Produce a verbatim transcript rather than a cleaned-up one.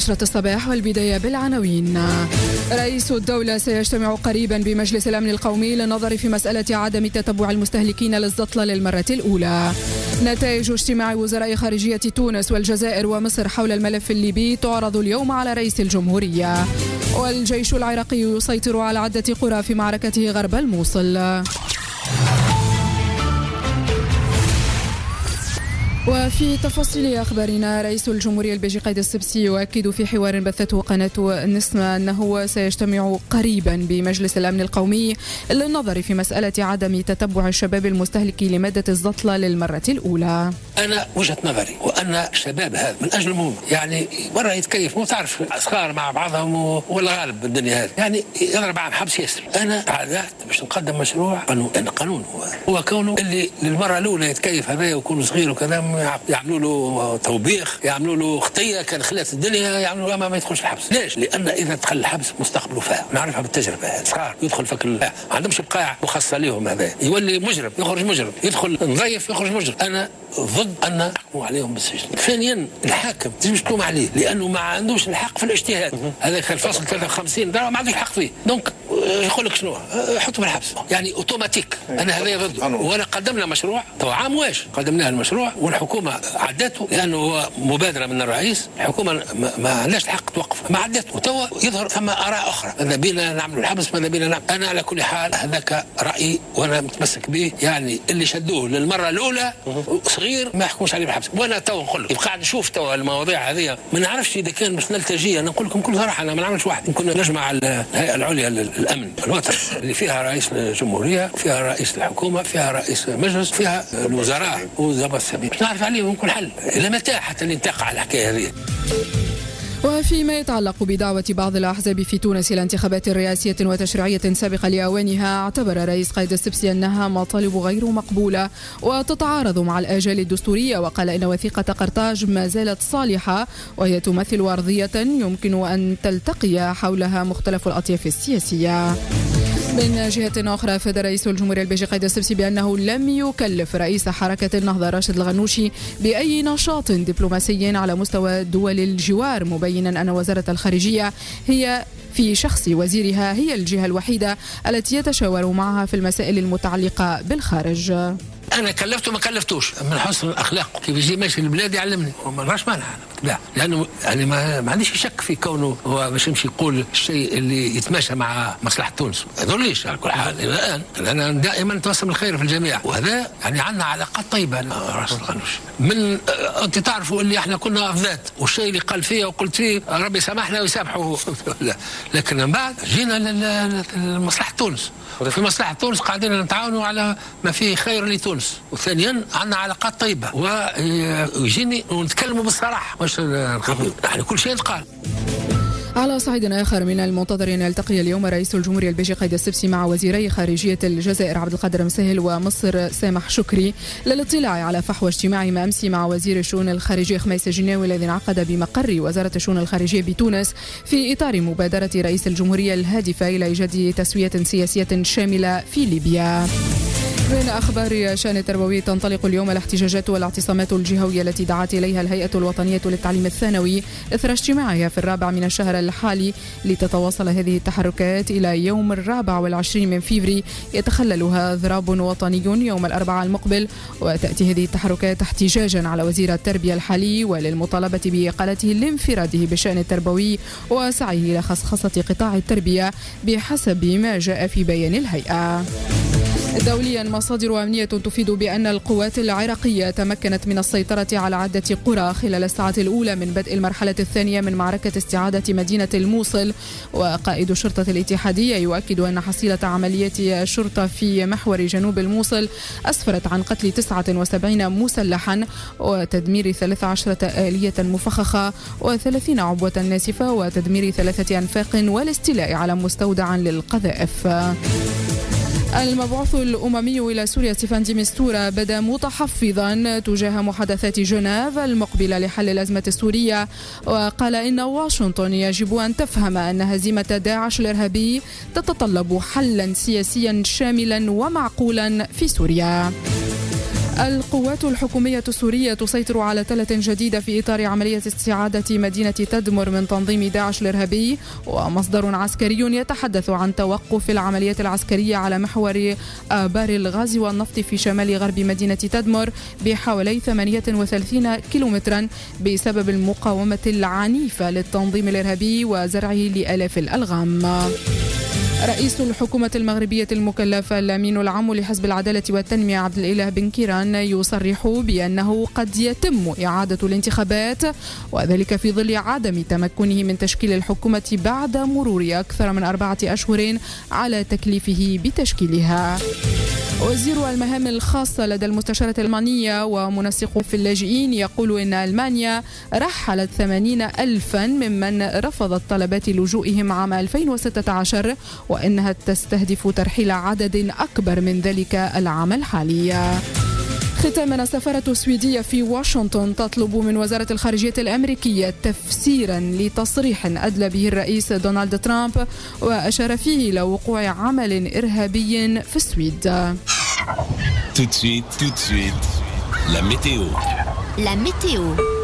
عشرة الصباح والبداية بالعناوين. رئيس الدولة سيجتمع قريبا بمجلس الأمن القومي للنظر في مسألة عدم تتبع المستهلكين للزطلة للمرة الأولى. نتائج اجتماع وزراء خارجية تونس والجزائر ومصر حول الملف الليبي تعرض اليوم على رئيس الجمهورية. والجيش العراقي يسيطر على عدة قرى في معركته غرب الموصل. وفي تفاصيل أخبارنا، رئيس الجمهورية البيجي قايد السبسي يؤكد في حوار بثته قناة النسمة أنه سيجتمع قريبا بمجلس الأمن القومي للنظر في مسألة عدم تتبع الشباب المستهلك لمادة الزطلة للمرة الأولى. أنا وجهة نظري وأن الشباب هذا من أجل المهم يعني مرة يتكيف مو تعرف أصغار مع بعضهم ولا غالب بالدنيا هذه يعني يضرب عام حبس يسر. أنا تعهدت باش نقدم مشروع قانون، أن قانون هو, هو كونه اللي للمرة الأولى يتكيف هذا ويكون صغير وكذا يعملوا له توبيخ، يعملوا له خطيه كان خلات الدنيا، يعملوا له ما يدخلش الحبس. ليش؟ لان اذا دخل الحبس مستقبله فاهم، نعرفها بالتجربه هذه. صغار يدخل فك ما عندهمش بقاع مخصصه لهم، هذا يولي مجرم يخرج مجرم، يدخل نظيف يخرج مجرم. انا ضد ان نحكموا عليهم بالسجن. ثانيا الحاكم تجيش تلوم عليه لانه ما عندوش الحق في الاجتهاد. هذاك الفصل ثلاثة وخمسين ده ما عندوش الحق فيه، دونك يقول لك شنو؟ حطوا في الحبس يعني اوتوماتيك. انا هذا ضد. وانا قدمنا مشروع تو عام واش قدمناه المشروع والحكومه عدته لانه هو مبادره من الرئيس. الحكومه ما عندهاش الحق توقف، ما عدته وتوا يظهر ثم اراء اخرى ماذا بينا نعملوا الحبس ماذا بينا نعمل. انا على كل حال هذاك رايي وانا متمسك به، يعني اللي شدوه للمره الاولى صغير ما يحكموش عليه بالحبس. وانا تو نقول لك قاعد نشوف تو المواضيع هذه ما نعرفش اذا كان باش نلتجي. انا نقول لكم كل صراحه انا ما نعملش واحد، كنا نجمع الهيئه العليا للامن الوطني اللي فيها رئيس الجمهوريه، فيها رئيس الحكومه، فيها رئيس المجلس، فيها الوزراء وزبط السبيل، نعرف عليهم كل حل. إلى متى حتى ننتقع على الحكايه هذه؟ وفيما يتعلق بدعوة بعض الأحزاب في تونس إلى انتخابات رئاسية وتشريعية سابقة لأوانها، اعتبر رئيس قايد السبسي أنها مطالب غير مقبولة وتتعارض مع الآجال الدستورية، وقال إن وثيقة قرطاج ما زالت صالحة وهي تمثل أرضية يمكن أن تلتقي حولها مختلف الأطياف السياسية. من جهة أخرى، أفاد رئيس الجمهورية البيجي قايد السبسي بأنه لم يكلف رئيس حركة النهضة راشد الغنوشي بأي نشاط دبلوماسي على مستوى دول الجوار، مبينا أن وزارة الخارجية هي في شخص وزيرها هي الجهة الوحيدة التي يتشاور معها في المسائل المتعلقة بالخارج. أنا كلفته ما كلفتوش من حسن الأخلاق، كيف يجي ماشي البلاد يعلمني وما راش مانع لا، لأنه يعني ما, ما عنديش شك في كونه هو باش يمشي يقول الشيء اللي يتماشى مع مصلحة تونس. ما يضرليش على كل حال الآن، أنا دائما نتوسم الخير في الجميع، وهذا يعني عندنا علاقات طيبة أنا راشد الغنوشي. من أنت تعرفوا اللي احنا كنا أفذات، والشيء اللي قال فيه وقلت فيه ربي سامحنا ويسامحه لكن من بعد جينا لمصلحة تونس، في مصلحة تونس قاعدين نتعاونوا على ما فيه خير لتونس، وثانيا عندنا علاقات طيبة ويجيني ونتكلموا بالصراحة مش يعني كل شيء يتقال. على صعيد آخر، من المنتظر أن يلتقي اليوم رئيس الجمهورية البيجي قايد السبسي مع وزيري خارجية الجزائر عبد القادر مسهل ومصر سامح شكري للاطلاع على فحوى اجتماعهم أمس مع وزير الشؤون الخارجية خميس الجناوي الذي انعقد بمقر وزارة الشؤون الخارجية بتونس في إطار مبادرة رئيس الجمهورية الهادفة إلى إيجاد تسوية سياسية شاملة في ليبيا. من أخبار الشأن التربوي، تنطلق اليوم الاحتجاجات والاعتصامات الجهوية التي دعت إليها الهيئة الوطنية للتعليم الثانوي إثر اجتماعها في الرابع من الشهر الحالي، لتتواصل هذه التحركات إلى يوم الرابع والعشرين من فيفري يتخللها ضراب وطني يوم الأربعاء المقبل. وتأتي هذه التحركات احتجاجا على وزير التربية الحالي وللمطالبة بإقالته لانفراده بالشأن التربوي وسعيه إلى خصخصة قطاع التربية بحسب ما جاء في بيان الهيئة. دوليا، مصادر أمنية تفيد بأن القوات العراقية تمكنت من السيطرة على عدة قرى خلال الساعة الأولى من بدء المرحلة الثانية من معركة استعادة مدينة الموصل. وقائد الشرطة الاتحادية يؤكد أن حصيلة عملية الشرطة في محور جنوب الموصل أسفرت عن قتل تسعة وسبعين مسلحا وتدمير ثلاث عشرة آلية مفخخة وثلاثين عبوة ناسفة وتدمير ثلاثة أنفاق والاستيلاء على مستودع للقذائف. المبعوث الأممي إلى سوريا ستيفان دي مستورة بدا متحفظا تجاه محادثات جنيف المقبلة لحل الأزمة السورية، وقال إن واشنطن يجب أن تفهم أن هزيمة داعش الإرهابي تتطلب حلا سياسيا شاملا ومعقولا في سوريا. القوات الحكومية السورية تسيطر على تلة جديدة في إطار عملية استعادة مدينة تدمر من تنظيم داعش الإرهابي. ومصدر عسكري يتحدث عن توقف العمليات العسكرية على محور آبار الغاز والنفط في شمال غرب مدينة تدمر بحوالي ثمانية وثلاثين كيلومترا بسبب المقاومة العنيفة للتنظيم الإرهابي وزرعه لآلاف الألغام. رئيس الحكومة المغربية المكلف الأمين العام لحزب العدالة والتنمية عبد الإله بن كيران يصرح بأنه قد يتم إعادة الانتخابات، وذلك في ظل عدم تمكنه من تشكيل الحكومة بعد مرور أكثر من أربعة أشهر على تكليفه بتشكيلها. وزير المهام الخاصة لدى المستشارة الألمانية ومنسق في اللاجئين يقول إن ألمانيا رحلت ثمانين ألفا ممن رفضت طلبات لجوئهم عام ألفين وستة عشر، وإنها تستهدف ترحيل عدد أكبر من ذلك العام الحالي. ختاما، السفارة السويدية في واشنطن تطلب من وزارة الخارجية الأمريكية تفسيرا لتصريح أدلى به الرئيس دونالد ترامب وأشار فيه إلى وقوع عمل إرهابي في السويد. Tout de suite, tout de suite, la météo. La météo.